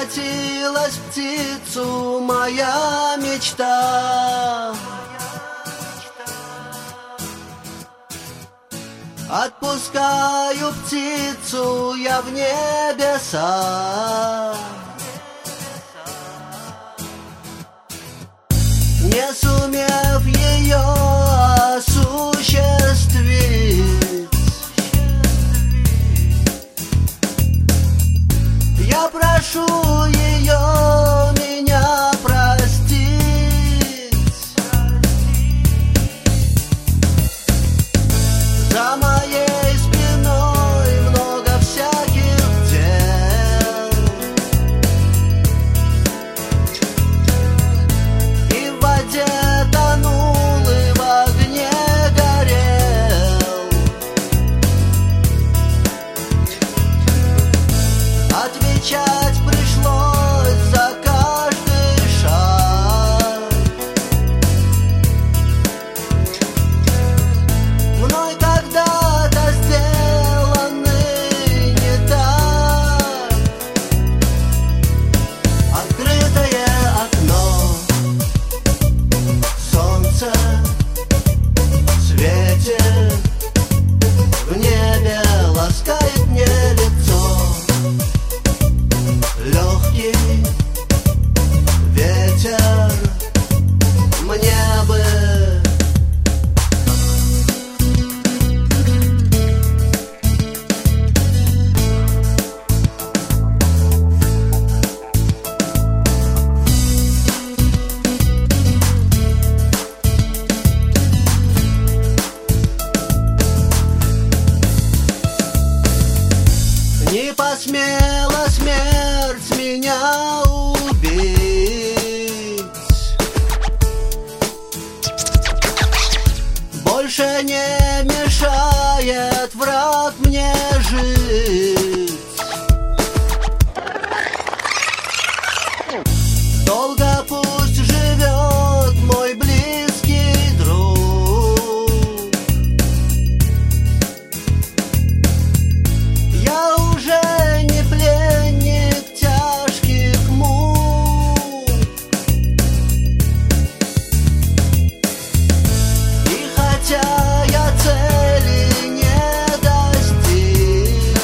превратилась в птицу моя мечта. Отпускаю птицу я в небеса, не сумев ее осуществить. Я прошу ее меня простить. За моей спиной много всяких дел, и в воде тонул, и в огне горел. Отвечать пришлось за каждый шаг. Мной когда-то сделанный не так. Открытое окно, солнце светит, в небе ласкает мне лицо. Легкий ветер мне бы. Не посмела смерть меня убить, больше не мешает враг мне жить. Долго пусть живет мой близкий друг. Я уже не пленник тяжких мук, и хотя я цели не достиг,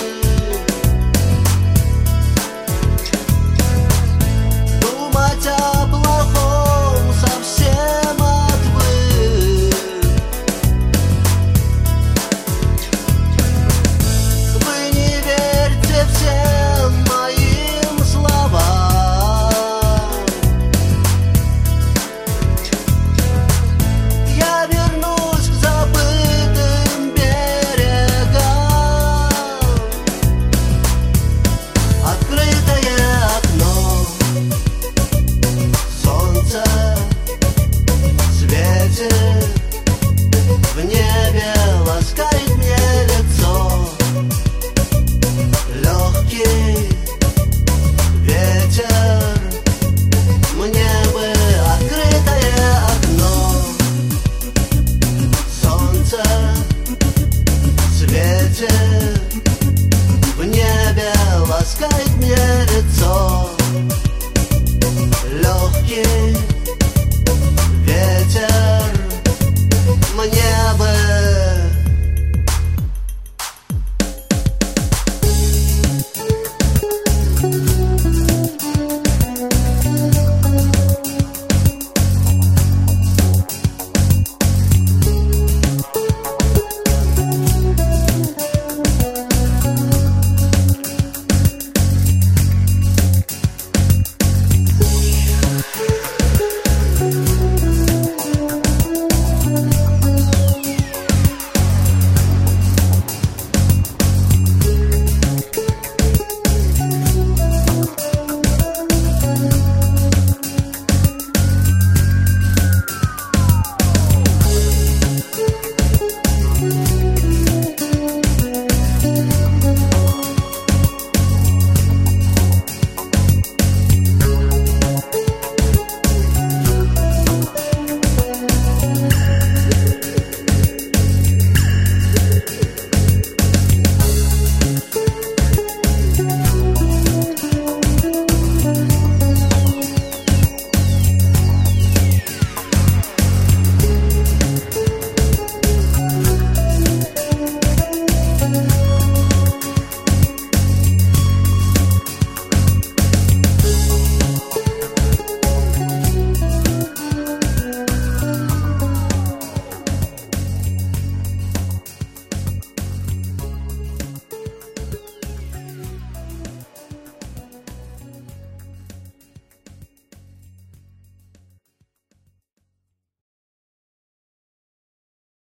думать о плохом совсем отвык. Вы не верьте всем моим словам. Я вернусь к забытым берегам. Открытое окно, солнце светит, в небе ласкает мне лицо. Легкий ветер мне бы. Открытое окно, солнце светит, в небе ласкает мне лицо. Легкий